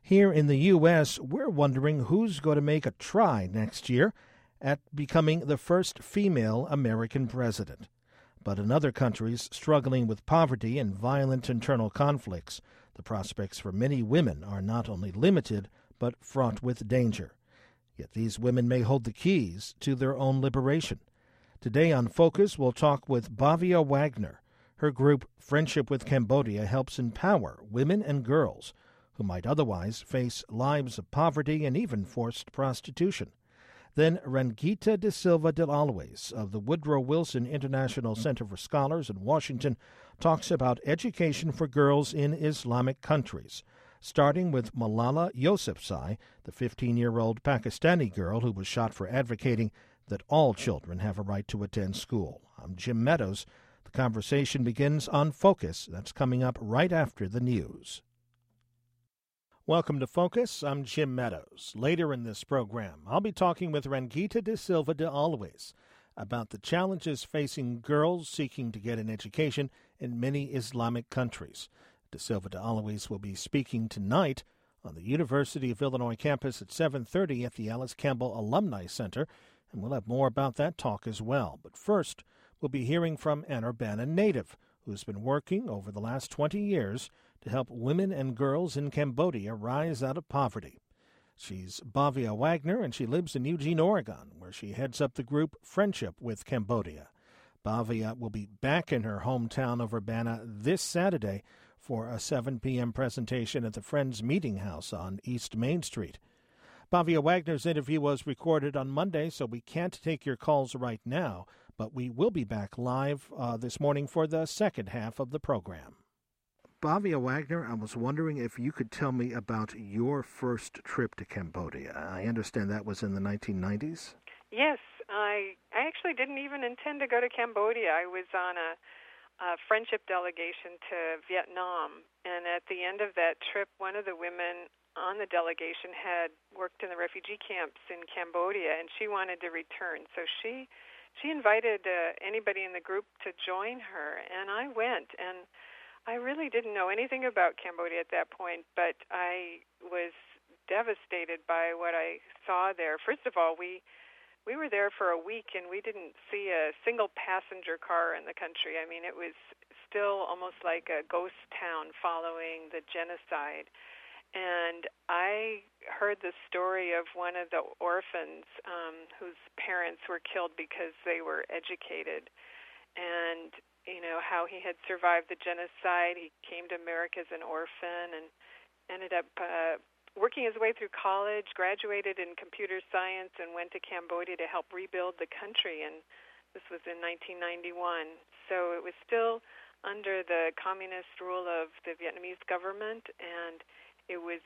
Here in the U.S., we're wondering who's going to make a try next year at becoming the first female American president. But in other countries struggling with poverty and violent internal conflicts, the prospects for many women are not only limited, but fraught with danger. Yet these women may hold the keys to their own liberation. Today on Focus, we'll talk with Bhavya Wagner. Her group, Friendship with Cambodia, helps empower women and girls who might otherwise face lives of poverty and even forced prostitution. Then Rangita de Silva de Always of the Woodrow Wilson International Center for Scholars in Washington talks about education for girls in Islamic countries, starting with Malala Yousafzai, the 15-year-old Pakistani girl who was shot for advocating that all children have a right to attend school. I'm Jim Meadows. The conversation begins on Focus. That's coming up right after the news. Welcome to Focus. I'm Jim Meadows. Later in this program, I'll be talking with Rangita de Silva de Always about the challenges facing girls seeking to get an education in many Islamic countries. De Silva de Always will be speaking tonight on the University of Illinois campus at 7:30 at the Alice Campbell Alumni Center, and we'll have more about that talk as well. But first, we'll be hearing from an Urbana native who's been working over the last 20 years to help women and girls in Cambodia rise out of poverty. She's Bhavya Wagner, and she lives in Eugene, Oregon, where she heads up the group Friendship with Cambodia. Bhavya will be back in her hometown of Urbana this Saturday for a 7 p.m. presentation at the Friends Meeting House on East Main Street. Bhavya Wagner's interview was recorded on Monday, so we can't take your calls right now, but we will be back live this morning for the second half of the program. Bhavya Wagner, I was wondering if you could tell me about your first trip to Cambodia. I understand that was in the 1990s? Yes, I actually didn't even intend to go to Cambodia. I was on a friendship delegation to Vietnam, and at the end of that trip, one of the women on the delegation had worked in the refugee camps in Cambodia, and she wanted to return. So she invited anybody in the group to join her, and I went. And I really didn't know anything about Cambodia at that point, but I was devastated by what I saw there. First of all, we were there for a week, and we didn't see a single passenger car in the country. I mean, it was still almost like a ghost town following the genocide. And I heard the story of one of the orphans whose parents were killed because they were educated, and you know how he had survived the genocide. He came to America as an orphan and ended up working his way through college, graduated in computer science, and went to Cambodia to help rebuild the country. And this was in 1991. So it was still under the communist rule of the Vietnamese government, and it was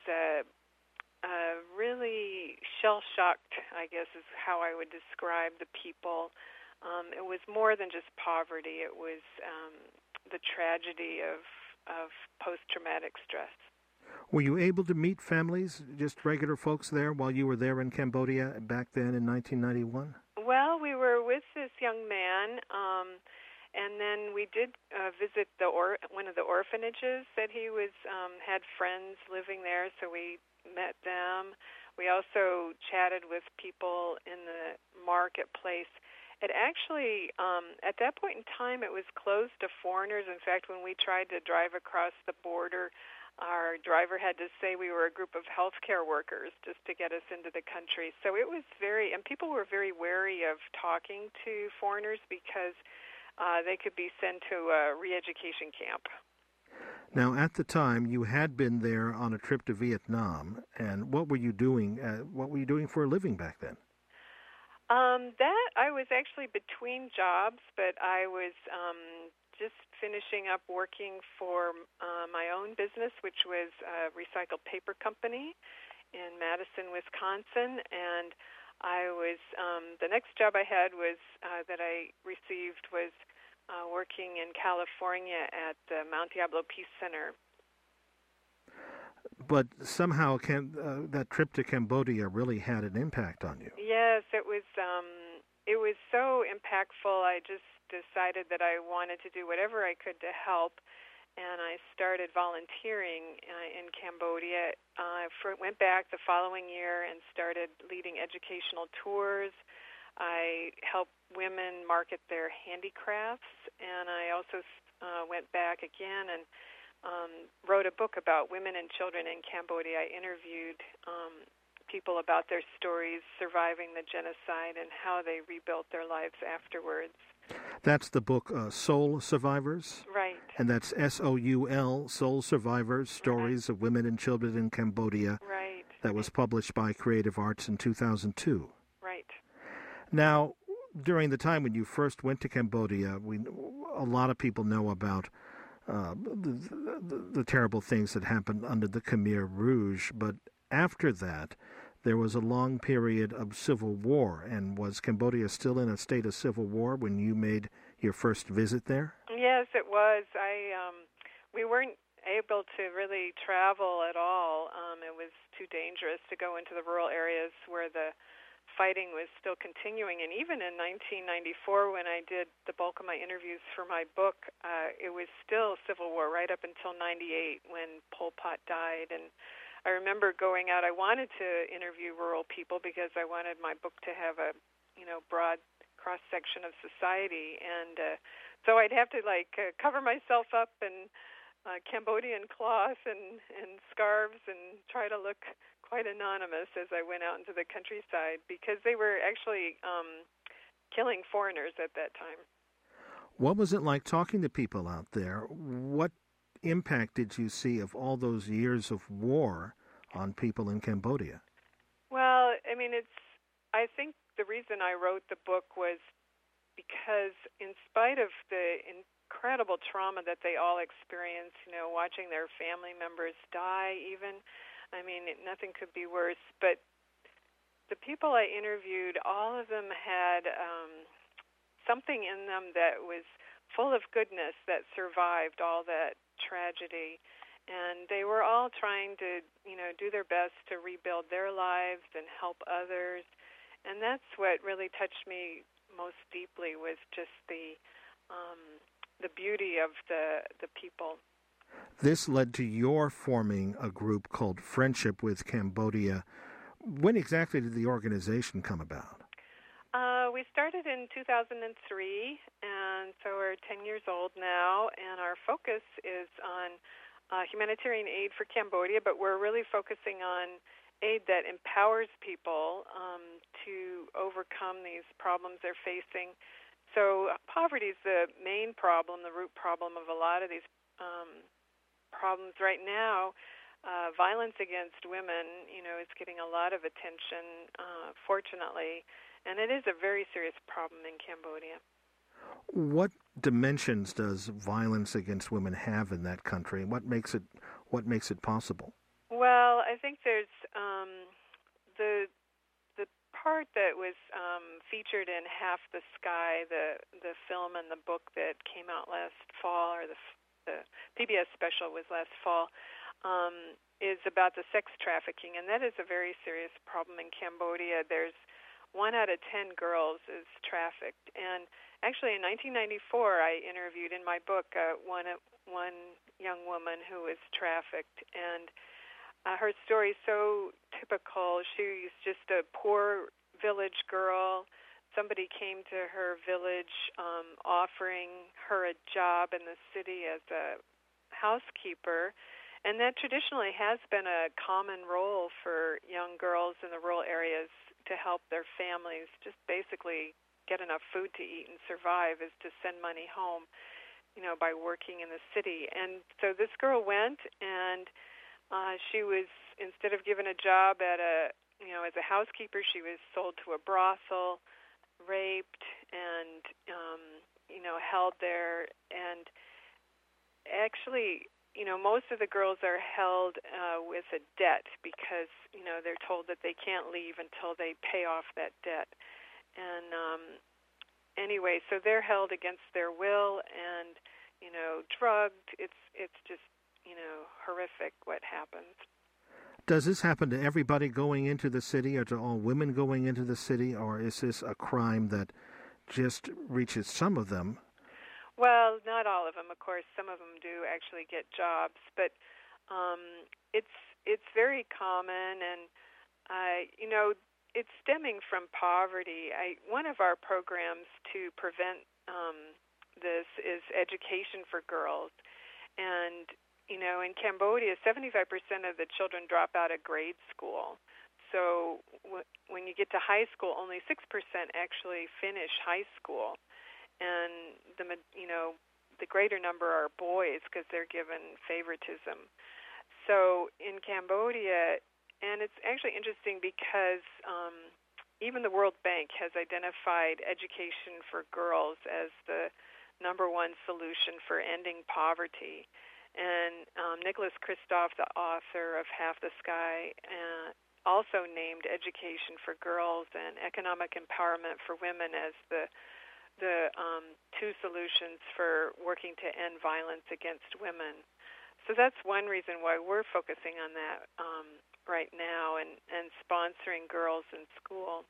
really shell-shocked, I guess is how I would describe the people. It was more than just poverty. It was the tragedy of post-traumatic stress. Were you able to meet families, just regular folks there, while you were there in Cambodia back then in 1991? Well, we were with this young man, and then we did visit one of the orphanages that he was had friends living there, so we met them. We also chatted with people in the marketplace. It actually, at that point in time, it was closed to foreigners. In fact, when we tried to drive across the border, our driver had to say we were a group of healthcare workers just to get us into the country. So it was and people were very wary of talking to foreigners because they could be sent to a re-education camp. Now, at the time, you had been there on a trip to Vietnam, and what were you doing? What were you doing for a living back then? That I was actually between jobs, but I was just finishing up working for my own business, which was a recycled paper company in Madison, Wisconsin, and I was the next job I had was that I received was working in California at the Mount Diablo Peace Center. But somehow that trip to Cambodia really had an impact on you. Yes, it was so impactful. I just decided that I wanted to do whatever I could to help, and I started volunteering in Cambodia. went back the following year and started leading educational tours. I help women market their handicrafts, and I also went back again and wrote a book about women and children in Cambodia. I interviewed people about their stories surviving the genocide and how they rebuilt their lives afterwards. That's the book Soul Survivors? Right. And that's SOUL, Soul Survivors, Stories of Women and Children in Cambodia. Right. That was published by Creative Arts in 2002. Right. Now, during the time when you first went to Cambodia, a lot of people know about the terrible things that happened under the Khmer Rouge, but after that, there was a long period of civil war. And was Cambodia still in a state of civil war when you made your first visit there? Yes, it was. We weren't able to really travel at all. It was too dangerous to go into the rural areas where the fighting was still continuing. And even in 1994, when I did the bulk of my interviews for my book, it was still civil war right up until 98 when Pol Pot died. And I remember going out. I wanted to interview rural people because I wanted my book to have a, broad cross-section of society. And so I'd have to, cover myself up in Cambodian cloth and scarves and try to look quite anonymous as I went out into the countryside because they were actually killing foreigners at that time. What was it like talking to people out there? What impact did you see of all those years of war on people in Cambodia? Well, I think the reason I wrote the book was because in spite of the incredible trauma that they all experienced, watching their family members die even, nothing could be worse. But the people I interviewed, all of them had something in them that was full of goodness that survived all that tragedy. And they were all trying to, do their best to rebuild their lives and help others. And that's what really touched me most deeply was just the beauty of the people. This led to your forming a group called Friendship with Cambodia. When exactly did the organization come about? We started in 2003, and so we're 10 years old now, and our focus is on humanitarian aid for Cambodia, but we're really focusing on aid that empowers people to overcome these problems they're facing. So poverty is the main problem, the root problem of a lot of these problems right now. Violence against women, is getting a lot of attention, fortunately, and it is a very serious problem in Cambodia. What dimensions does violence against women have in that country? What makes it possible? Well, I think there's the part that was featured in Half the Sky, the film and the book that came out last fall, or the PBS special was last fall, is about the sex trafficking, and that is a very serious problem in Cambodia. There's 1 out of 10 girls is trafficked, and actually in 1994 I interviewed in my book one young woman who was trafficked, and her story is so typical. She was just a poor village girl. Somebody came to her village offering her a job in the city as a housekeeper, and that traditionally has been a common role for young girls in the rural areas to help their families just basically get enough food to eat and survive, is to send money home, by working in the city. And so this girl went, and she was, instead of given a job at as a housekeeper, she was sold to a brothel, raped, and held there. And actually, most of the girls are held with a debt because they're told that they can't leave until they pay off that debt. And anyway, so they're held against their will and drugged. It's just horrific what happens. Does this happen to everybody going into the city, or to all women going into the city, or is this a crime that just reaches some of them? Well, not all of them, of course. Some of them do actually get jobs, but it's very common, and it's stemming from poverty. One of our programs to prevent this is education for girls, and in Cambodia, 75% of the children drop out of grade school. So when you get to high school, only 6% actually finish high school, and the greater number are boys because they're given favoritism. So in Cambodia, and it's actually interesting because even the World Bank has identified education for girls as the number one solution for ending poverty. And Nicholas Kristof, the author of Half the Sky, also named education for girls and economic empowerment for women as the two solutions for working to end violence against women. So that's one reason why we're focusing on that right now and sponsoring girls in school.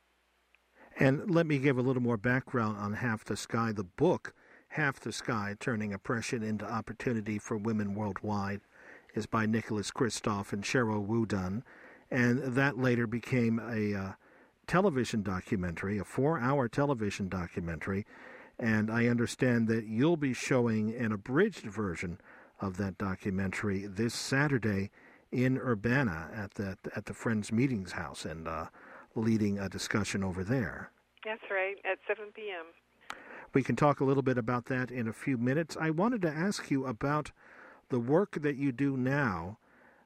And let me give a little more background on Half the Sky. The book, Half the Sky, Turning Oppression into Opportunity for Women Worldwide, is by Nicholas Kristof and Cheryl Wudun. And that later became a television documentary, a 4-hour television documentary. And I understand that you'll be showing an abridged version of that documentary this Saturday in Urbana at the Friends Meetings House and leading a discussion over there. That's right, at 7 p.m. We can talk a little bit about that in a few minutes. I wanted to ask you about the work that you do now.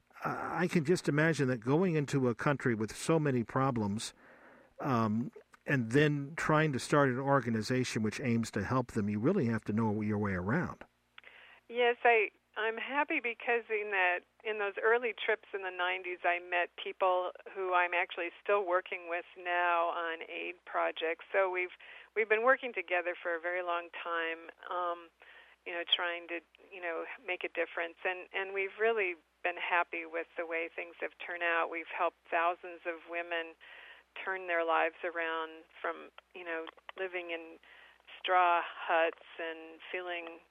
I can just imagine that going into a country with so many problems and then trying to start an organization which aims to help them, you really have to know your way around. Yes, I'm happy because in those early trips in the 90s, I met people who I'm actually still working with now on aid projects. So we've been working together for a very long time, trying to make a difference, and we've really been happy with the way things have turned out. We've helped thousands of women turn their lives around from living in straw huts and feeling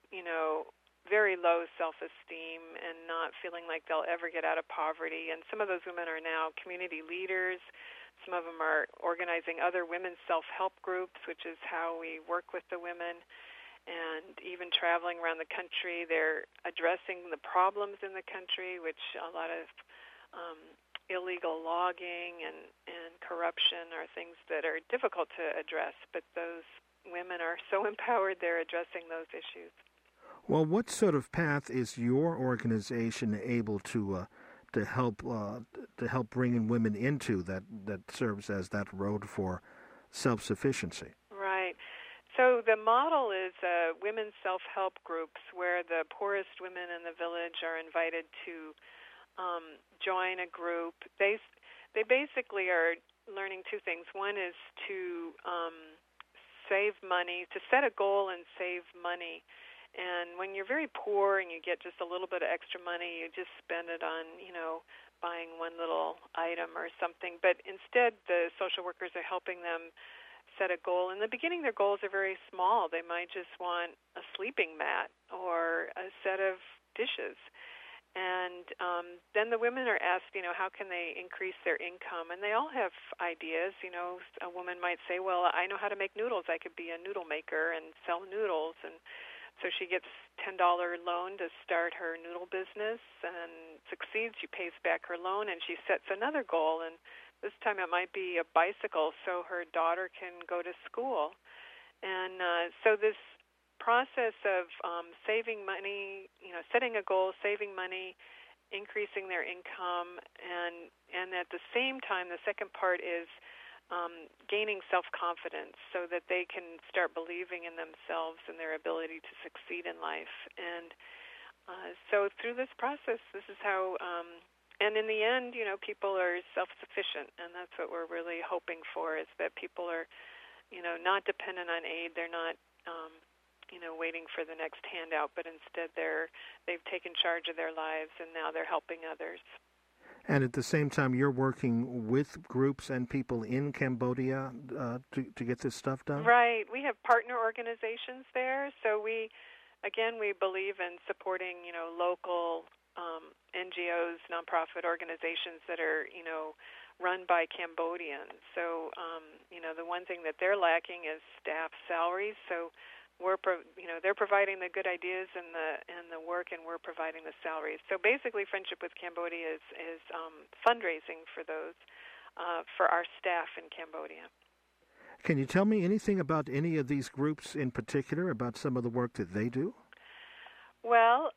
very low self-esteem and not feeling like they'll ever get out of poverty. And some of those women are now community leaders. Some of them are organizing other women's self-help groups, which is how we work with the women. And even traveling around the country, they're addressing the problems in the country, which a lot of illegal logging and corruption are things that are difficult to address. But those women are so empowered, they're addressing those issues. Well, what sort of path is your organization able to help bring in women into that serves as that road for self-sufficiency? Right. So the model is women's self-help groups where the poorest women in the village are invited to join a group. They basically are learning two things. One is to save money, to set a goal and save money. And when you're very poor and you get just a little bit of extra money, you just spend it on, buying one little item or something. But instead, the social workers are helping them set a goal. In the beginning, their goals are very small. They might just want a sleeping mat or a set of dishes. And then the women are asked, how can they increase their income? And they all have ideas. A woman might say, well, I know how to make noodles. I could be a noodle maker and sell noodles. And so she gets $10 loan to start her noodle business and succeeds. She pays back her loan, and she sets another goal. And this time it might be a bicycle so her daughter can go to school. And so this process of saving money, setting a goal, saving money, increasing their income, and at the same time, the second part is gaining self-confidence so that they can start believing in themselves and their ability to succeed in life. And so through this process, this is how, and in the end, people are self-sufficient, and that's what we're really hoping for, is that people are, not dependent on aid. They're not, waiting for the next handout, but instead they've taken charge of their lives, and now they're helping others. And at the same time, you're working with groups and people in Cambodia to get this stuff done? Right. We have partner organizations there. So we believe in supporting, local NGOs, nonprofit organizations that are, run by Cambodians. So, the one thing that they're lacking is staff salaries. So they're providing the good ideas and the work, and we're providing the salaries. So basically, Friendship with Cambodia is fundraising for those for our staff in Cambodia. Can you tell me anything about any of these groups in particular, about some of the work that they do? Well,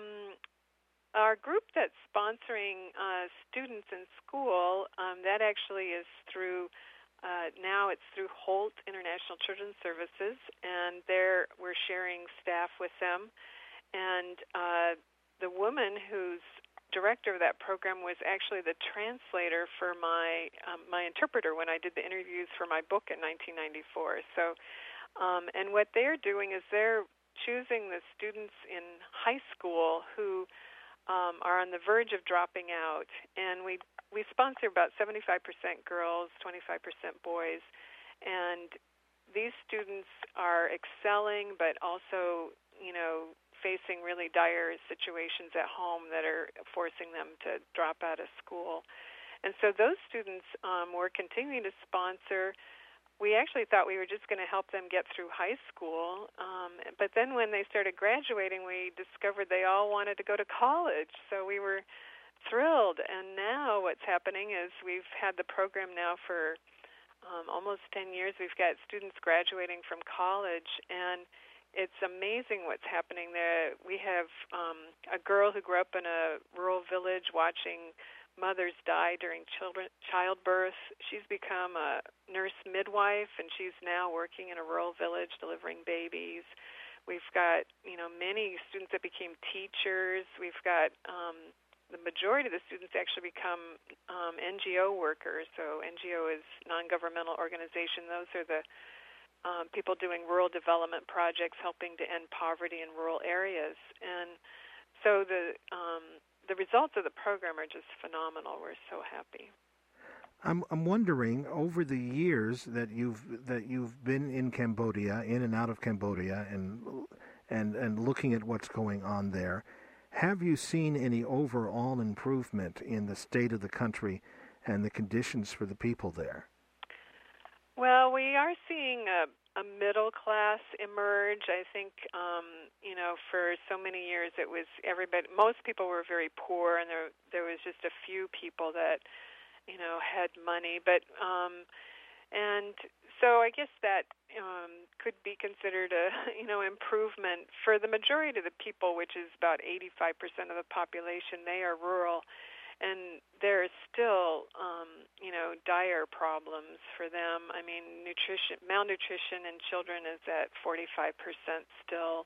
our group that's sponsoring students in school, that actually is through. Now it's through Holt International Children's Services, and we're sharing staff with them. And the woman who's director of that program was actually the translator for my interpreter when I did the interviews for my book in 1994. So, and what they're doing is they're choosing the students in high school who are on the verge of dropping out, and we sponsor about 75% girls, 25% boys, and these students are excelling, but also, facing really dire situations at home that are forcing them to drop out of school. And so those students we're continuing to sponsor. We actually thought we were just going to help them get through high school, but then when they started graduating, we discovered they all wanted to go to college. So we were thrilled. And now what's happening is we've had the program now for almost 10 years. We've got students graduating from college, and it's amazing what's happening there. We have a girl who grew up in a rural village watching mothers die during childbirth. She's become a nurse midwife, and she's now working in a rural village delivering babies. We've got, many students that became teachers. We've got the majority of the students actually become NGO workers. So NGO is non-governmental organization. Those are the people doing rural development projects, helping to end poverty in rural areas. And so the results of the program are just phenomenal. We're so happy. I'm wondering, over the years that you've been in Cambodia, in and out of Cambodia, and looking at what's going on there, have you seen any overall improvement in the state of the country and the conditions for the people there? Well, we are seeing a middle class emerge. I think, for so many years it was most people were very poor, and there was just a few people that, had money. But, and so I guess that could be considered a, improvement. For the majority of the people, which is about 85% of the population, they are rural. And there is still, dire problems for them. I mean, malnutrition in children is at 45% still.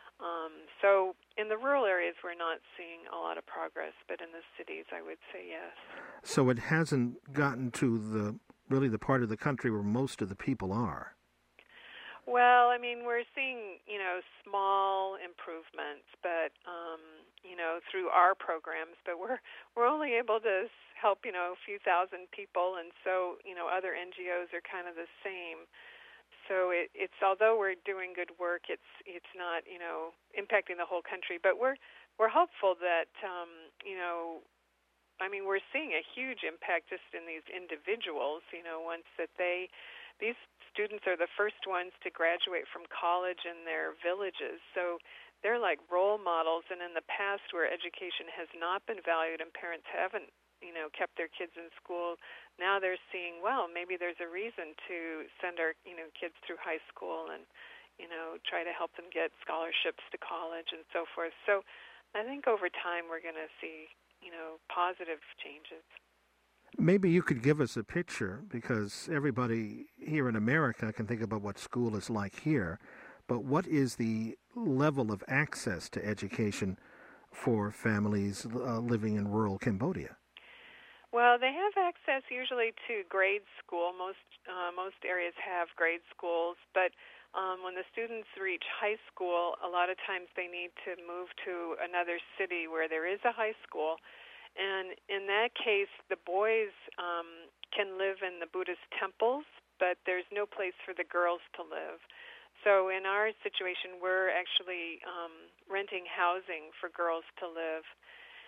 So in the rural areas, we're not seeing a lot of progress, but in the cities, I would say yes. So it hasn't gotten to the part of the country where most of the people are. Well, I mean, we're seeing, small improvements, but, through our programs, but we're only able to help, a few thousand people, and so, other NGOs are kind of the same. So it's although we're doing good work, it's not, impacting the whole country, but we're hopeful that, we're seeing a huge impact just in these individuals, once that these students are the first ones to graduate from college in their villages. So they're like role models, and in the past where education has not been valued and parents haven't, kept their kids in school, now they're seeing, well, maybe there's a reason to send our, kids through high school and, try to help them get scholarships to college and so forth. So I think over time we're going to see, positive changes. Maybe you could give us a picture, because everybody here in America can think about what school is like here, but what is the level of access to education for families living in rural Cambodia? Well, they have access usually to grade school. Most areas have grade schools, but when the students reach high school, a lot of times they need to move to another city where there is a high school. And in that case, the boys can live in the Buddhist temples, but there's no place for the girls to live. So in our situation, we're actually renting housing for girls to live.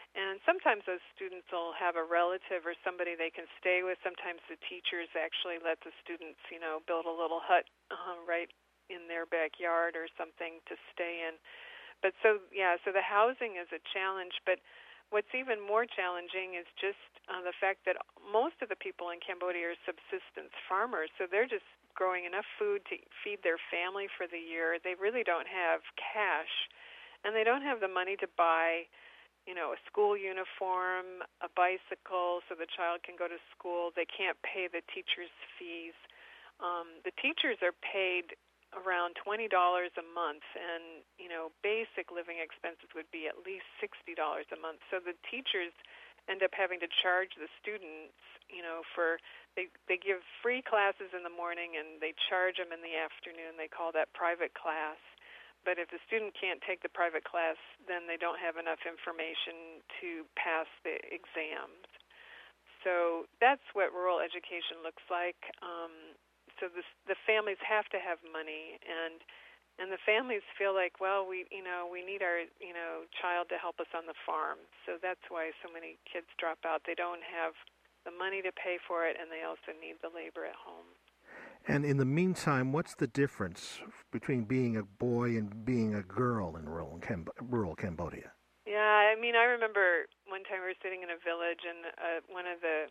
And sometimes those students will have a relative or somebody they can stay with. Sometimes the teachers actually let the students, build a little hut right in their backyard or something to stay in. But so the housing is a challenge. But what's even more challenging is just the fact that most of the people in Cambodia are subsistence farmers. So they're just growing enough food to feed their family for the year. They really don't have cash, and they don't have the money to buy a school uniform, a bicycle so the child can go to school. They can't pay the teachers' fees. The teachers are paid around $20 a month, and, basic living expenses would be at least $60 a month. So the teachers end up having to charge the students, they give free classes in the morning and they charge them in the afternoon. They call that private class. But if the student can't take the private class, then they don't have enough information to pass the exams. So that's what rural education looks like. So the families have to have money, and the families feel like, well, we need our child to help us on the farm. So that's why so many kids drop out. They don't have the money to pay for it, and they also need the labor at home. And in the meantime, what's the difference between being a boy and being a girl in rural Cambodia? Yeah, I remember one time we were sitting in a village, and one of the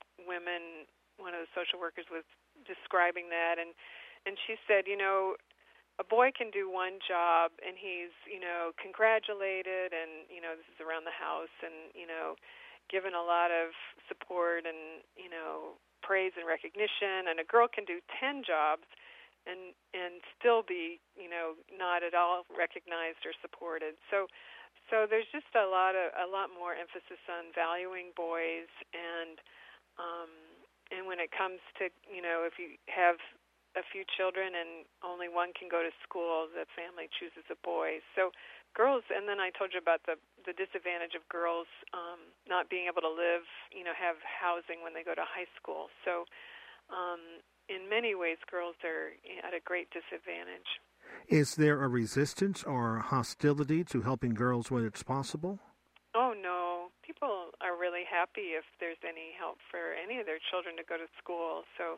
social workers was describing that, and she said, a boy can do one job, and he's, congratulated, and, this is around the house, and, given a lot of support and, praise and recognition, and a girl can do 10 jobs and still be, not at all recognized or supported. So there's just a lot more emphasis on valuing boys, and when it comes to, if you have a few children and only one can go to school, the family chooses a boy. So girls, and then I told you about the disadvantage of girls not being able to live, have housing when they go to high school. So in many ways, girls are at a great disadvantage. Is there a resistance or hostility to helping girls when it's possible? Oh, no. People are really happy if there's any help for any of their children to go to school. So,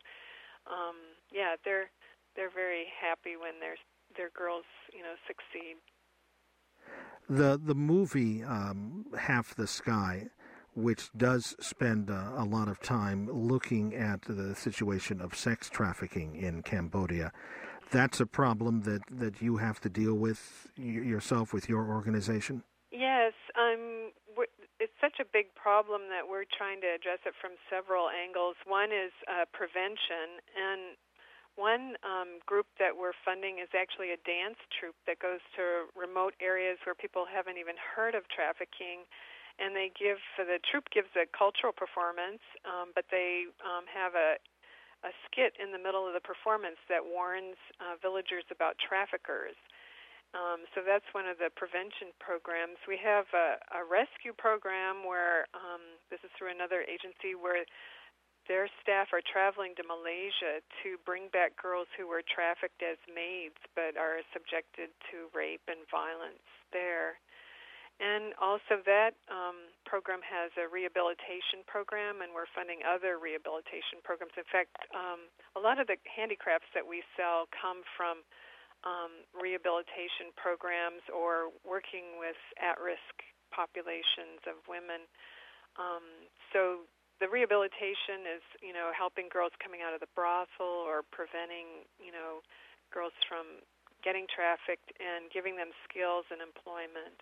they're very happy when their girls, succeed. The movie Half the Sky, which does spend a lot of time looking at the situation of sex trafficking in Cambodia, that's a problem that you have to deal with yourself with your organization? Yes, it's such a big problem that we're trying to address it from several angles. One is prevention, and one group that we're funding is actually a dance troupe that goes to remote areas where people haven't even heard of trafficking, and the troupe gives a cultural performance, but they have a skit in the middle of the performance that warns villagers about traffickers. So that's one of the prevention programs. We have a rescue program where this is through another agency where their staff are traveling to Malaysia to bring back girls who were trafficked as maids but are subjected to rape and violence there. And also that program has a rehabilitation program, and we're funding other rehabilitation programs. In fact, a lot of the handicrafts that we sell come from rehabilitation programs or working with at-risk populations of women. So the rehabilitation is, helping girls coming out of the brothel or preventing, girls from getting trafficked and giving them skills and employment.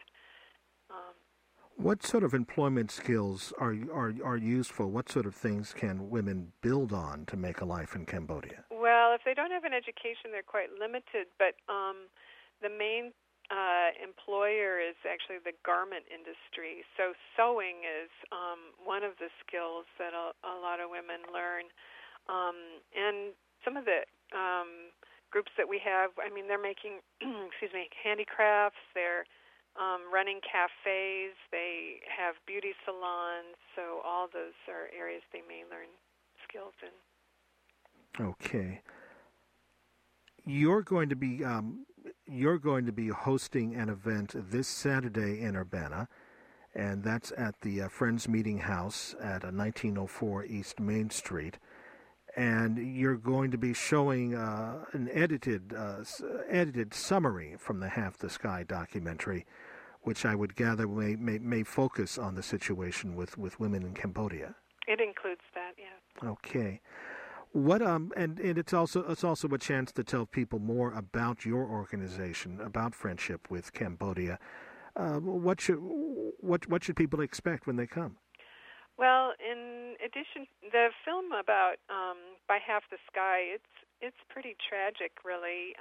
What sort of employment skills are useful? What sort of things can women build on to make a life in Cambodia? Well, if they don't have an education, they're quite limited. But the main employer is actually the garment industry. So sewing is one of the skills that a lot of women learn. And some of the groups that we have, they're making, handicrafts. They're running cafes. They have beauty salons. So all those are areas they may learn skills in. Okay. You're going to be hosting an event this Saturday in Urbana, and that's at the Friends Meeting House at 1904 East Main Street. And you're going to be showing an edited summary from the Half the Sky documentary, which I would gather may focus on the situation with women in Cambodia. It includes that, yeah. Okay. What and it's also a chance to tell people more about your organization, about Friendship with Cambodia. What should people expect when they come? Well, in addition, the film about By Half the Sky, it's pretty tragic, really.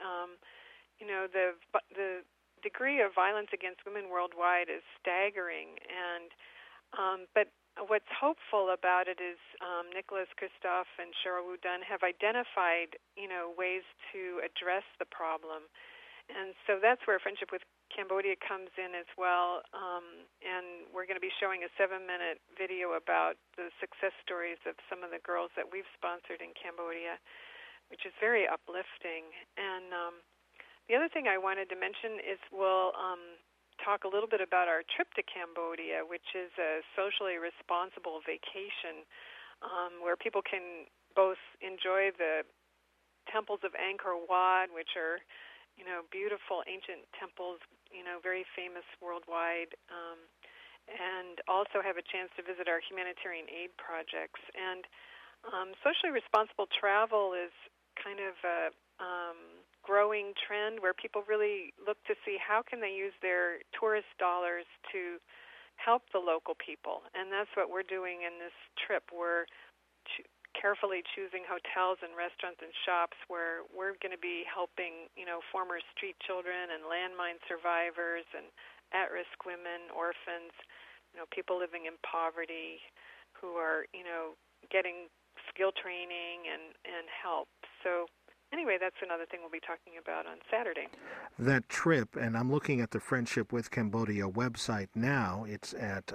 The degree of violence against women worldwide is staggering, and but what's hopeful about it is Nicholas Kristof and Cheryl Wu Dunn have identified, ways to address the problem. And so that's where Friendship with Cambodia comes in as well. And we're going to be showing a 7-minute video about the success stories of some of the girls that we've sponsored in Cambodia, which is very uplifting. And the other thing I wanted to mention is we'll talk a little bit about our trip to Cambodia, which is a socially responsible vacation where people can both enjoy the temples of Angkor Wat, which are beautiful ancient temples, very famous worldwide, and also have a chance to visit our humanitarian aid projects. And socially responsible travel is kind of a growing trend where people really look to see how can they use their tourist dollars to help the local people. And that's what we're doing in this trip. We're carefully choosing hotels and restaurants and shops where we're going to be helping, former street children and landmine survivors and at-risk women, orphans, people living in poverty who are, getting skill training and help. So anyway, that's another thing we'll be talking about on Saturday. That trip, and I'm looking at the Friendship with Cambodia website now. It's at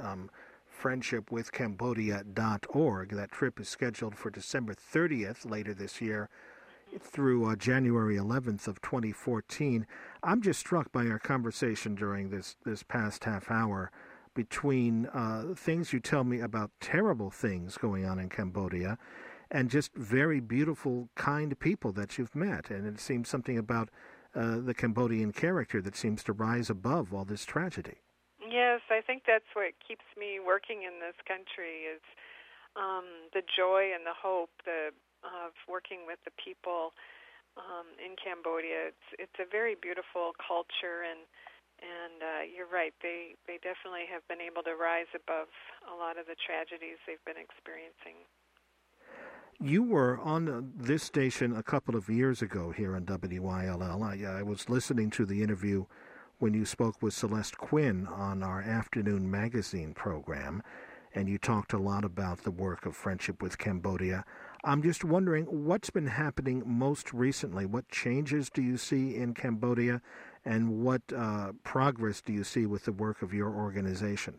friendshipwithcambodia.org. That trip is scheduled for December 30th, later this year, through January 11th of 2014. I'm just struck by our conversation during this past half hour between things you tell me about terrible things going on in Cambodia and just very beautiful, kind people that you've met. And it seems something about the Cambodian character that seems to rise above all this tragedy. Yes, I think that's what keeps me working in this country is the joy and the hope of working with the people in Cambodia. It's a very beautiful culture, and you're right. They definitely have been able to rise above a lot of the tragedies they've been experiencing. You were on this station a couple of years ago here on WYLL. I was listening to the interview when you spoke with Celeste Quinn on our afternoon magazine program, and you talked a lot about the work of Friendship with Cambodia. I'm just wondering what's been happening most recently. What changes do you see in Cambodia, and what progress do you see with the work of your organization?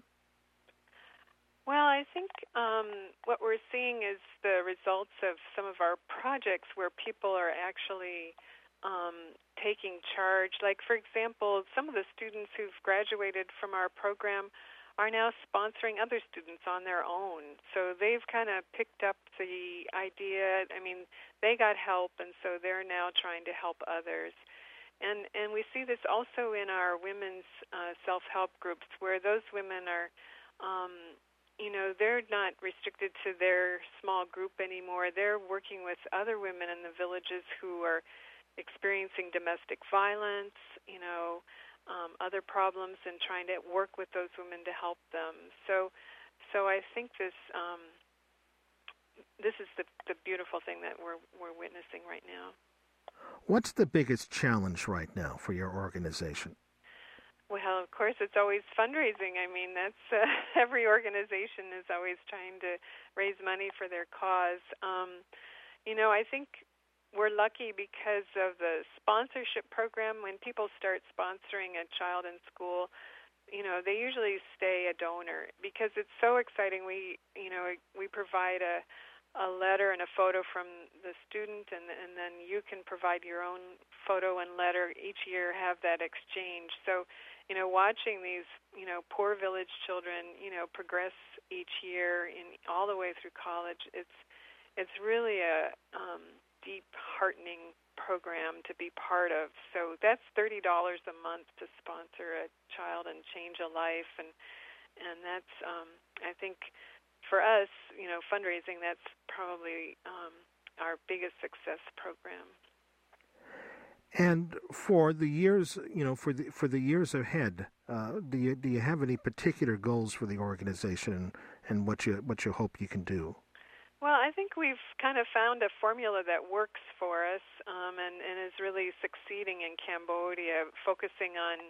Well, I think what we're seeing is the results of some of our projects where people are actually taking charge. Like, for example, some of the students who've graduated from our program are now sponsoring other students on their own. So they've kind of picked up the idea. I mean, they got help, and so they're now trying to help others. And we see this also in our women's self-help groups, where those women are, they're not restricted to their small group anymore. They're working with other women in the villages who are experiencing domestic violence, other problems, and trying to work with those women to help them. So I think this is the beautiful thing that we're witnessing right now. What's the biggest challenge right now for your organization? Well, of course, it's always fundraising. I mean, that's every organization is always trying to raise money for their cause. I think we're lucky because of the sponsorship program. When people start sponsoring a child in school, they usually stay a donor because it's so exciting. We provide a letter and a photo from the student, and then you can provide your own photo and letter each year, have that exchange. So watching these, poor village children, progress each year all the way through college, it's really a deep, heartening program to be part of. So that's $30 a month to sponsor a child and change a life, and that's I think for us, fundraising, that's probably our biggest success program. And for the years, for the years ahead, do you have any particular goals for the organization and what you hope you can do? Well, I think we've kind of found a formula that works for us, and is really succeeding in Cambodia, focusing on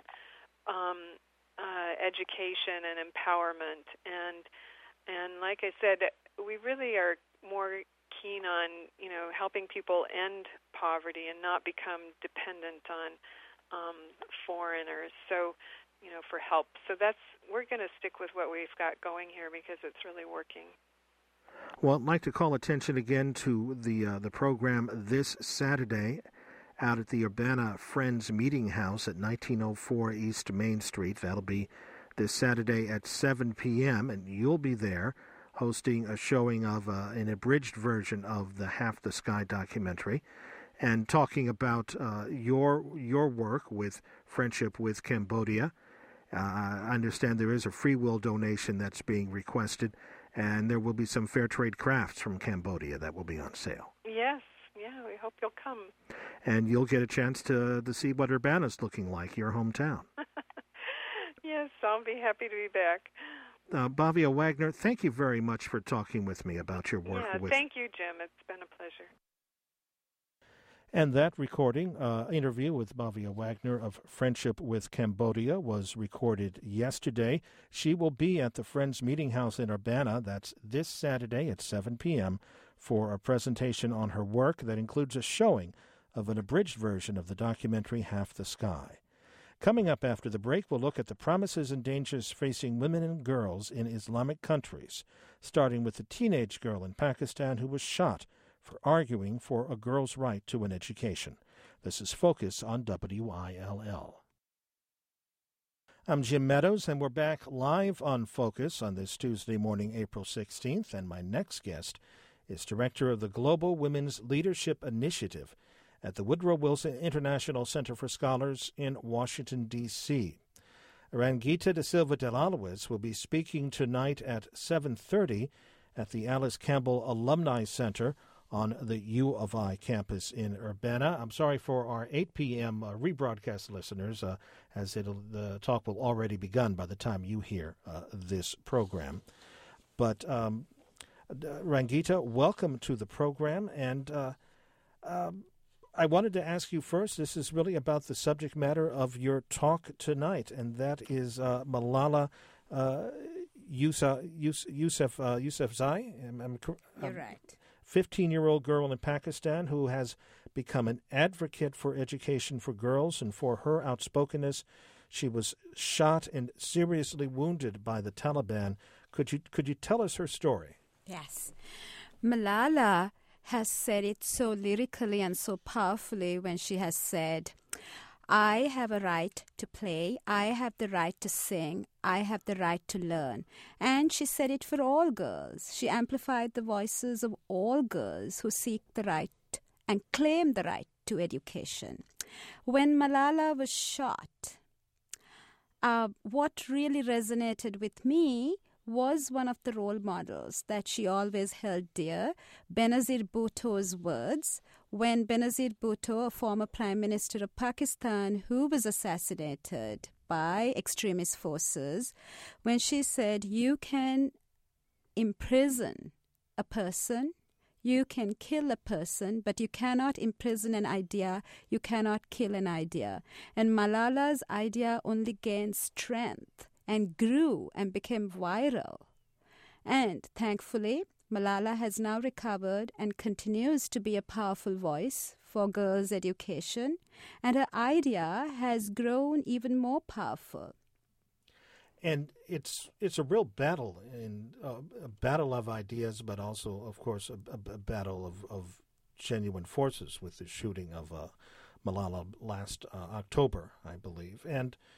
education and empowerment, and like I said, we really are more keen on helping people end poverty and not become dependent on foreigners. So for help. So we're going to stick with what we've got going here because it's really working. Well, I'd like to call attention again to the program this Saturday out at the Urbana Friends Meeting House at 1904 East Main Street. That'll be this Saturday at 7 p.m., and you'll be there hosting a showing of an abridged version of the Half the Sky documentary and talking about your work with Friendship with Cambodia. I understand there is a free will donation that's being requested, and there will be some fair trade crafts from Cambodia that will be on sale. Yes, yeah, we hope you'll come. And you'll get a chance to see what Urbana's looking like, your hometown. Yes, I'll be happy to be back. Bavia Wagner, thank you very much for talking with me about your work. Yeah, thank you, Jim. It's been a pleasure. And that recording, interview with Bavia Wagner of Friendship with Cambodia, was recorded yesterday. She will be at the Friends Meeting House in Urbana. That's this Saturday at 7 p.m. for a presentation on her work that includes a showing of an abridged version of the documentary Half the Sky. Coming up after the break, we'll look at the promises and dangers facing women and girls in Islamic countries, starting with a teenage girl in Pakistan who was shot for arguing for a girl's right to an education. This is Focus on WILL. I'm Jim Meadows, and we're back live on Focus on this Tuesday morning, April 16th, and my next guest is Director of the Global Women's Leadership Initiative at the Woodrow Wilson International Center for Scholars in Washington, D.C. Rangita de Silva de Alois will be speaking tonight at 7:30 at the Alice Campbell Alumni Center on the U of I campus in Urbana. I'm sorry for our 8 p.m. Rebroadcast listeners, as the talk will already begun by the time you hear this program. But Rangita, welcome to the program, and I wanted to ask you first, this is really about the subject matter of your talk tonight, and that is Malala Yousafzai. You're right. 15-year-old girl in Pakistan who has become an advocate for education for girls, and for her outspokenness, she was shot and seriously wounded by the Taliban. Could you tell us her story? Yes. Malala has said it so lyrically and so powerfully when she has said, I have a right to play, I have the right to sing, I have the right to learn. And she said it for all girls. She amplified the voices of all girls who seek the right and claim the right to education. When Malala was shot, what really resonated with me was one of the role models that she always held dear, Benazir Bhutto's words, when Benazir Bhutto, a former Prime Minister of Pakistan who was assassinated by extremist forces, when she said, you can imprison a person, you can kill a person, but you cannot imprison an idea, you cannot kill an idea. And Malala's idea only gained strength and grew and became viral. And thankfully, Malala has now recovered and continues to be a powerful voice for girls' education, and her idea has grown even more powerful. And it's a real battle, a battle of ideas, but also, of course, a battle of genuine forces with the shooting of Malala last October, I believe. And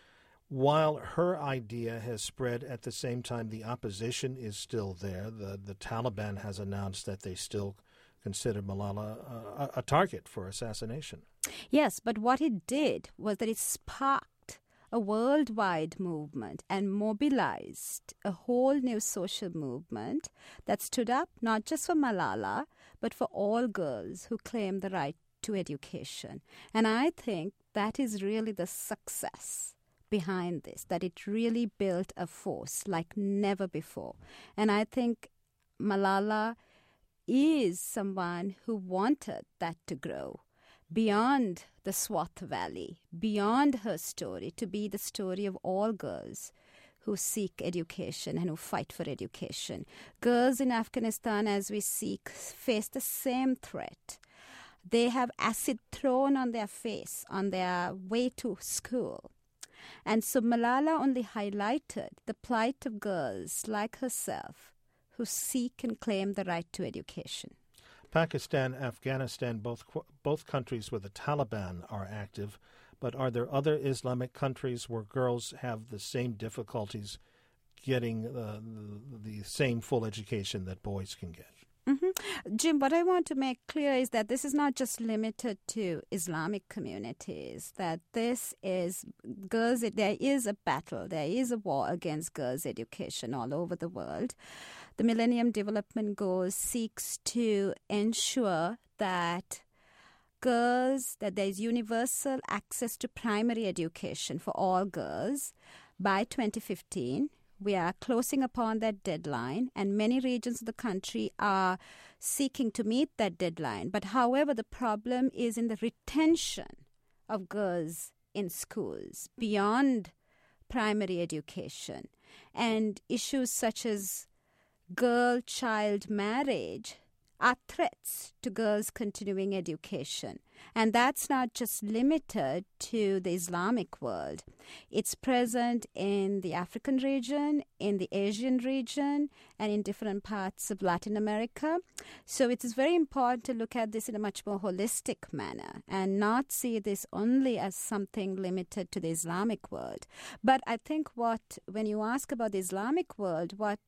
While her idea has spread, at the same time the opposition is still there. The Taliban has announced that they still consider Malala a target for assassination. Yes, but what it did was that it sparked a worldwide movement and mobilized a whole new social movement that stood up not just for Malala, but for all girls who claim the right to education. And I think that is really the success behind this, that it really built a force like never before. And I think Malala is someone who wanted that to grow beyond the Swat Valley, beyond her story, to be the story of all girls who seek education and who fight for education. Girls in Afghanistan, as we seek, face the same threat. They have acid thrown on their face on their way to school. And so Malala only highlighted the plight of girls like herself who seek and claim the right to education. Pakistan, Afghanistan, both countries where the Taliban are active, but are there other Islamic countries where girls have the same difficulties getting the same full education that boys can get? Mm-hmm. Jim, what I want to make clear is that this is not just limited to Islamic communities, that this is girls, there is a battle, there is a war against girls' education all over the world. The Millennium Development Goals seeks to ensure that that there is universal access to primary education for all girls by 2015. We are closing upon that deadline, and many regions of the country are seeking to meet that deadline. But however, the problem is in the retention of girls in schools beyond primary education, and issues such as girl-child marriage are threats to girls' continuing education. And that's not just limited to the Islamic world. It's present in the African region, in the Asian region, and in different parts of Latin America. So it is very important to look at this in a much more holistic manner and not see this only as something limited to the Islamic world. But I think when you ask about the Islamic world, what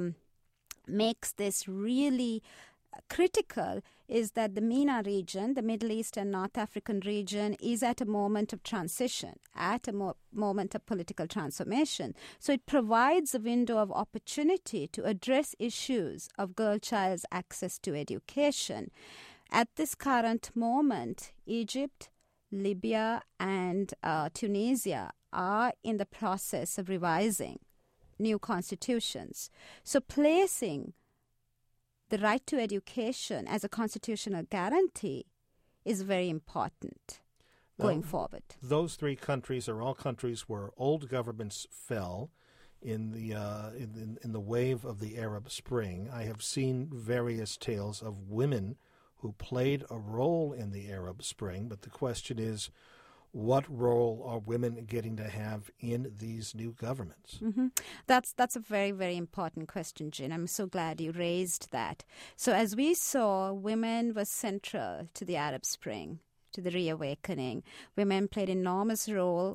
makes this really critical is that the MENA region, the Middle East and North African region, is at a moment of transition, at a moment of political transformation. So it provides a window of opportunity to address issues of girl-child's access to education. At this current moment, Egypt, Libya, and Tunisia are in the process of revising new constitutions. So placing the right to education as a constitutional guarantee is very important going forward. Those three countries are all countries where old governments fell in the wave of the Arab Spring. I have seen various tales of women who played a role in the Arab Spring, but the question is, what role are women getting to have in these new governments? Mm-hmm. That's a very, very important question, Jin. I'm so glad you raised that. So as we saw, women were central to the Arab Spring, to the reawakening. Women played an enormous role.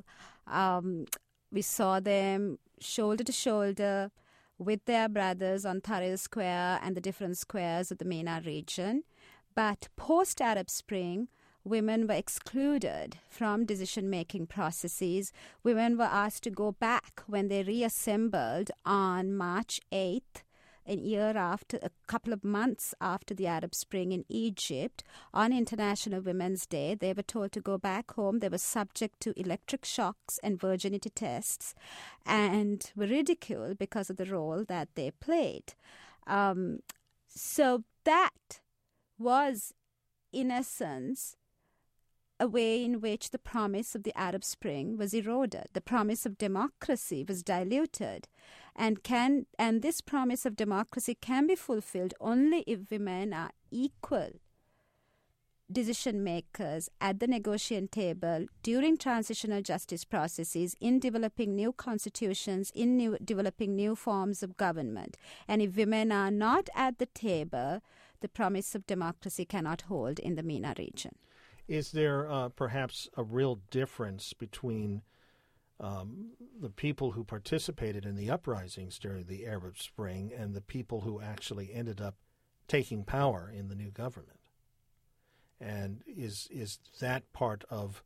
We saw them shoulder to shoulder with their brothers on Tahrir Square and the different squares of the MENA region. But post-Arab Spring, women were excluded from decision-making processes. Women were asked to go back when they reassembled on March 8th, a couple of months after the Arab Spring in Egypt, on International Women's Day. They were told to go back home. They were subject to electric shocks and virginity tests and were ridiculed because of the role that they played. So that was, in essence, a way in which the promise of the Arab Spring was eroded. The promise of democracy was diluted. And this promise of democracy can be fulfilled only if women are equal decision makers at the negotiation table during transitional justice processes, in developing new constitutions, in developing new forms of government. And if women are not at the table, the promise of democracy cannot hold in the MENA region. Is there perhaps a real difference between the people who participated in the uprisings during the Arab Spring and the people who actually ended up taking power in the new government. And is that part of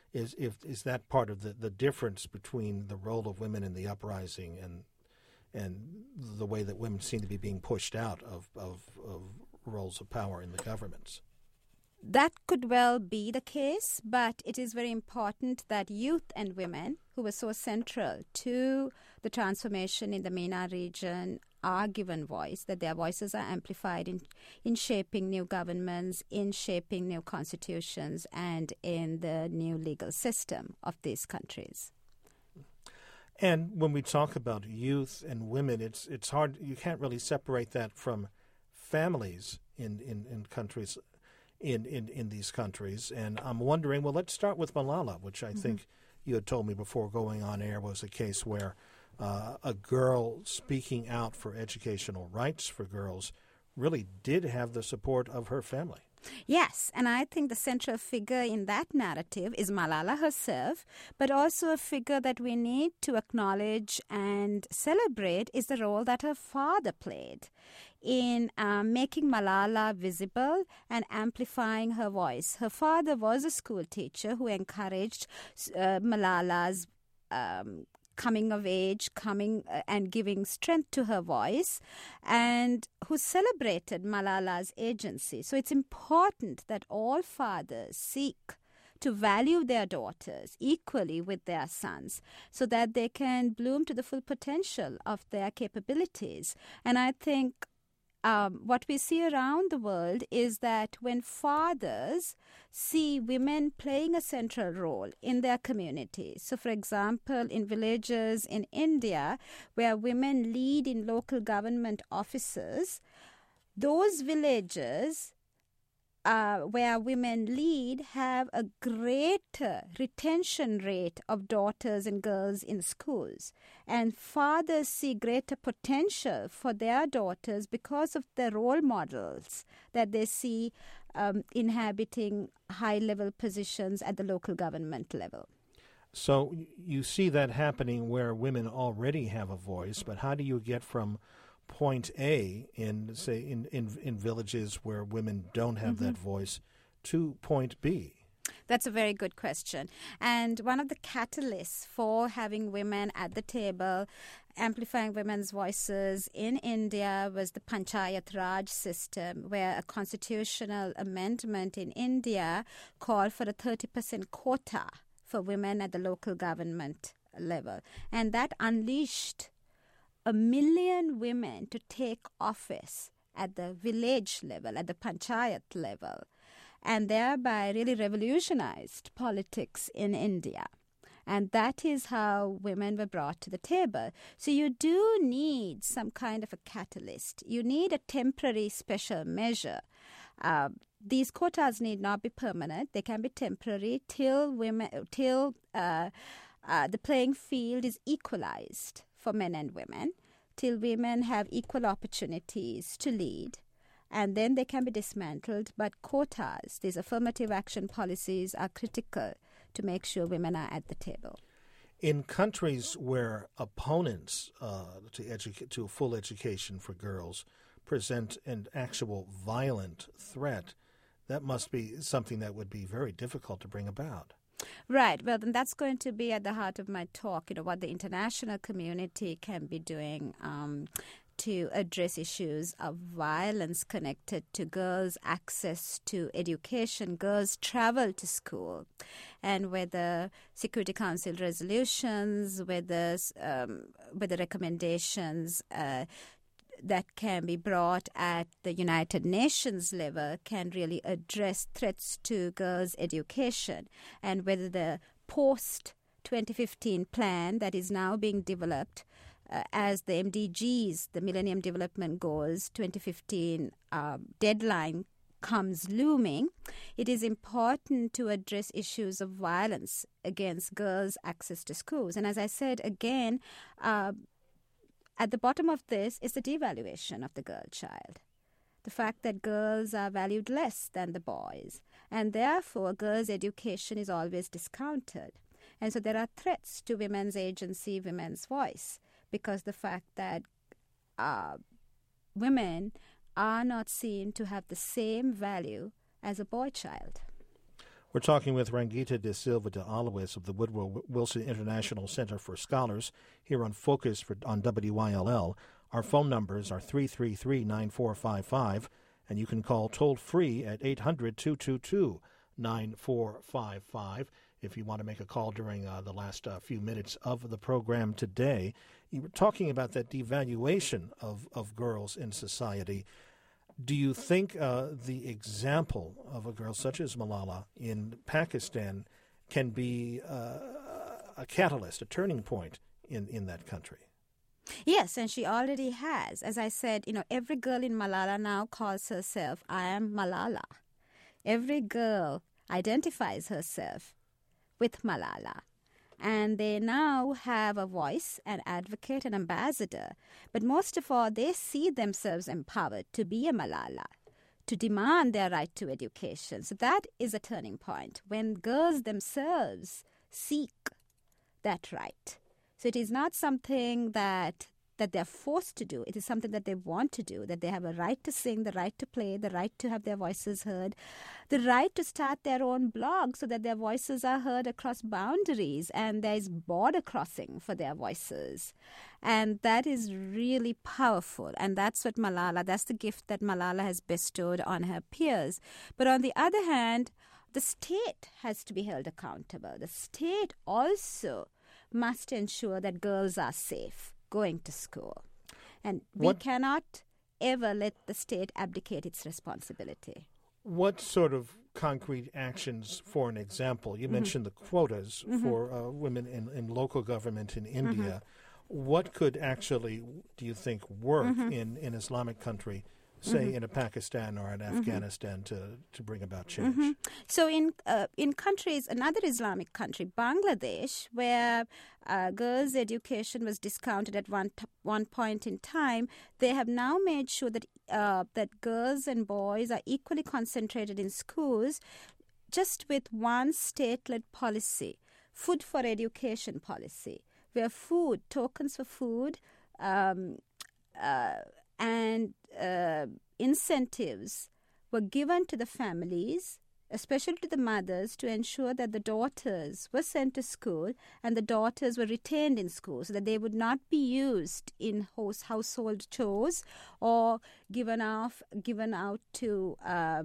the difference between the role of women in the uprising and the way that women seem to be being pushed out of roles of power in the governments? That could well be the case, but it is very important that youth and women, who were so central to the transformation in the MENA region, are given voice, that their voices are amplified in shaping new governments, in shaping new constitutions, and in the new legal system of these countries. And when we talk about youth and women, it's hard. You can't really separate that from families in countries in these countries. And I'm wondering, well, let's start with Malala, which I think you had told me before going on air was a case where a girl speaking out for educational rights for girls really did have the support of her family. Yes, and I think the central figure in that narrative is Malala herself, but also a figure that we need to acknowledge and celebrate is the role that her father played in making Malala visible and amplifying her voice. Her father was a school teacher who encouraged Malala's coming of age, and giving strength to her voice, and who celebrated Malala's agency. So it's important that all fathers seek to value their daughters equally with their sons so that they can bloom to the full potential of their capabilities. And I think what we see around the world is that when fathers see women playing a central role in their communities, so for example, in villages in India where women lead in local government offices, those villages where women lead have a greater retention rate of daughters and girls in schools. And fathers see greater potential for their daughters because of the role models that they see inhabiting high-level positions at the local government level. So you see that happening where women already have a voice, but how do you get from point A in, say, in villages where women don't have that voice to point B? That's a very good question. And one of the catalysts for having women at the table, amplifying women's voices in India, was the Panchayat Raj system, where a constitutional amendment in India called for a 30% quota for women at the local government level. And that unleashed 1 million women to take office at the village level, at the panchayat level, and thereby really revolutionized politics in India. And that is how women were brought to the table. So you do need some kind of a catalyst. You need a temporary special measure. These quotas need not be permanent. They can be temporary till the playing field is equalized for men and women, till women have equal opportunities to lead, and then they can be dismantled. But quotas, these affirmative action policies, are critical to make sure women are at the table. In countries where opponents to full education for girls present an actual violent threat, that must be something that would be very difficult to bring about. Right. Well, then that's going to be at the heart of my talk, what the international community can be doing to address issues of violence connected to girls' access to education, girls' travel to school, and whether Security Council resolutions, whether recommendations that can be brought at the United Nations level can really address threats to girls' education, and whether the post-2015 plan that is now being developed as the MDGs, the Millennium Development Goals 2015 deadline comes looming, it is important to address issues of violence against girls' access to schools. And as I said again, at the bottom of this is the devaluation of the girl child, the fact that girls are valued less than the boys, and therefore girls' education is always discounted. And so there are threats to women's agency, women's voice, because the fact that women are not seen to have the same value as a boy child. We're talking with Rangita De Silva de Alois of the Woodrow Wilson International Center for Scholars here on Focus on WYLL. Our phone numbers are 333-9455, and you can call toll-free at 800-222-9455 if you want to make a call during the last few minutes of the program today. You were talking about that devaluation of girls in society. Do you think the example of a girl such as Malala in Pakistan can be a catalyst, a turning point in that country? Yes, and she already has. As I said, every girl in Malala now calls herself, I am Malala. Every girl identifies herself with Malala. And they now have a voice, an advocate, an ambassador. But most of all, they see themselves empowered to be a Malala, to demand their right to education. So that is a turning point, when girls themselves seek that right. So it is not something that they're forced to do. It is something that they want to do, that they have a right to sing, the right to play, the right to have their voices heard, the right to start their own blog so that their voices are heard across boundaries and there is border crossing for their voices. And that is really powerful. And that's the gift that Malala has bestowed on her peers. But on the other hand, the state has to be held accountable. The state also must ensure that girls are safe going to school. And we cannot ever let the state abdicate its responsibility. What sort of concrete actions, for an example, you mentioned the quotas for women in local government in India. What could actually, do you think, work in Islamic country, say in a Pakistan or in Afghanistan, to bring about change? So in countries, another Islamic country, Bangladesh, where girls' education was discounted at one point in time, they have now made sure that that girls and boys are equally concentrated in schools, just with one state-led policy, food for education policy, where tokens for food, and incentives were given to the families, especially to the mothers, to ensure that the daughters were sent to school and the daughters were retained in school so that they would not be used in household chores or given out to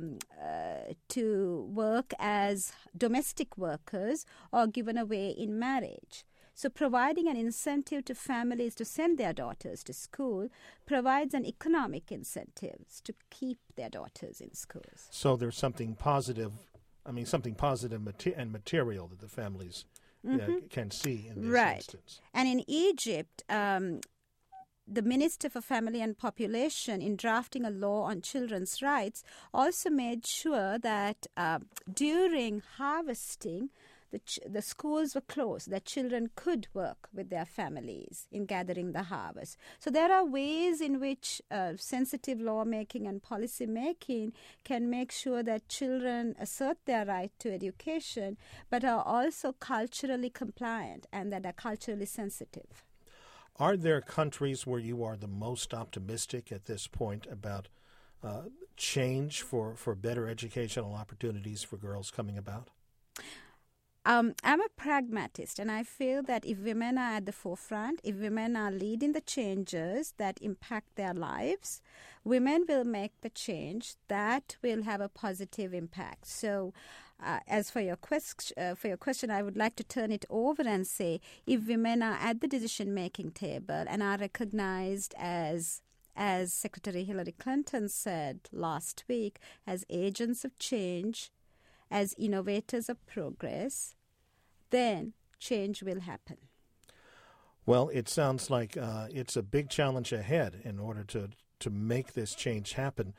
work as domestic workers or given away in marriage. So providing an incentive to families to send their daughters to school provides an economic incentive to keep their daughters in schools. So there's something positive, and material that the families can see in this instance. And in Egypt, the Minister for Family and Population, in drafting a law on children's rights, also made sure that during harvesting, the schools were closed, that children could work with their families in gathering the harvest. So there are ways in which sensitive lawmaking and policy making can make sure that children assert their right to education, but are also culturally compliant and that are culturally sensitive. Are there countries where you are the most optimistic at this point about change for better educational opportunities for girls coming about? I'm a pragmatist, and I feel that if women are at the forefront, if women are leading the changes that impact their lives, women will make the change that will have a positive impact. So, as for your question, I would like to turn it over and say, if women are at the decision-making table and are recognized as Secretary Hillary Clinton said last week, as agents of change, as innovators of progress, then change will happen. Well, it sounds like it's a big challenge ahead in order to make this change happen.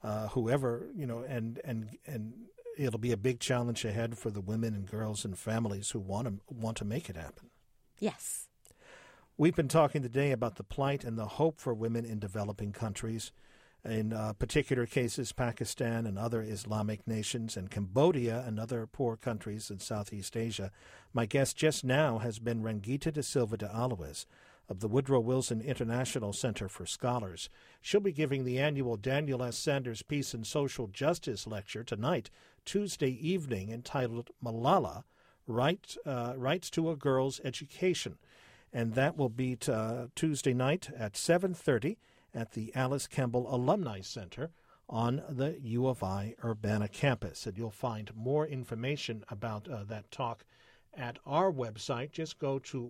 And it'll be a big challenge ahead for the women and girls and families who want to make it happen. Yes. We've been talking today about the plight and the hope for women in developing countries. in particular cases Pakistan and other Islamic nations, and Cambodia and other poor countries in Southeast Asia. My guest just now has been Rangita da Silva de Alves of the Woodrow Wilson International Center for Scholars. She'll be giving the annual Daniel S. Sanders Peace and Social Justice Lecture tonight, Tuesday evening, entitled Malala, Rights to a Girl's Education. And that will be Tuesday night at 7:30 at the Alice Campbell Alumni Center on the U of I Urbana campus. And you'll find more information about that talk at our website. Just go to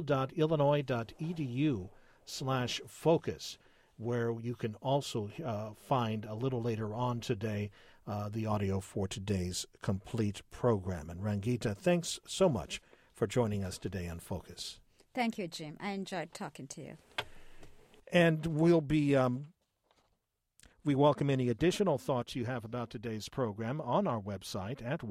will.illinois.edu/focus, where you can also find a little later on today the audio for today's complete program. And Rangita, thanks so much for joining us today on Focus. Thank you, Jim. I enjoyed talking to you. And we'll be we welcome any additional thoughts you have about today's program on our website at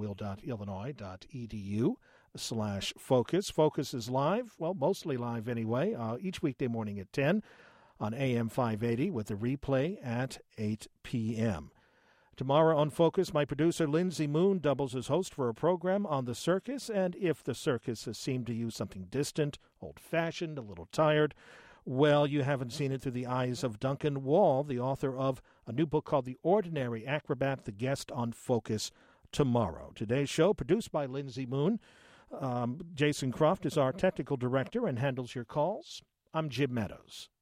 will.illinois.edu/focus. Focus is live, well, mostly live anyway, each weekday morning at 10 on AM 580 with a replay at 8 p.m. Tomorrow on Focus, my producer Lindsay Moon doubles as host for a program on the circus, and if the circus has seemed to you something distant, old-fashioned, a little tired, well, you haven't seen it through the eyes of Duncan Wall, the author of a new book called The Ordinary Acrobat, the guest on Focus tomorrow. Today's show, produced by Lindsay Moon. Jason Croft is our technical director and handles your calls. I'm Jim Meadows.